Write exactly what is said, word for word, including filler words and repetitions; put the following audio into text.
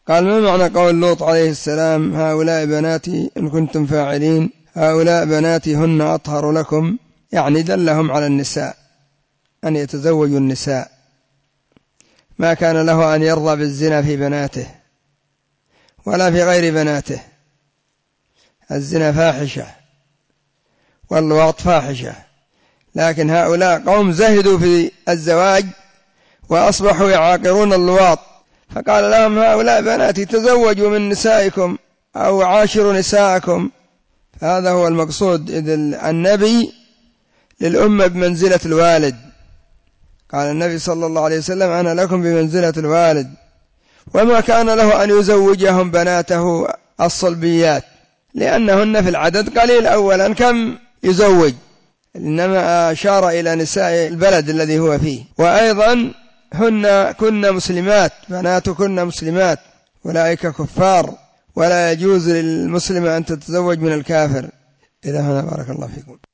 قال: ما معنى قول لوط عليه السلام: هؤلاء بناتي إن كنتم فاعلين، هؤلاء بناتي هن أطهر لكم؟ يعني دلهم على النساء، أن يتزوجوا النساء، ما كان له أن يرضى بالزنا في بناته ولا في غير بناته. الزنا فاحشة واللواط فاحشة، لكن هؤلاء قوم زهدوا في الزواج وأصبحوا يعاقرون اللواط، فقال لهم: هؤلاء بناتي، تزوجوا من نسائكم أو عاشروا نساءكم. هذا هو المقصود، إذ النبي للأمة بمنزلة الوالد. قال النبي صلى الله عليه وسلم: أنا لكم بمنزلة الوالد. وما كان له أن يزوجهم بناته الصلبيات، لأنهن في العدد قليل. أولا كم يزوج؟ إنما أشار إلى نساء البلد الذي هو فيه. وأيضا هن كن مسلمات، بنات كن مسلمات، أولئك كفار، ولا يجوز للمسلم أن تتزوج من الكافر. إلى هنا، بارك الله فيكم.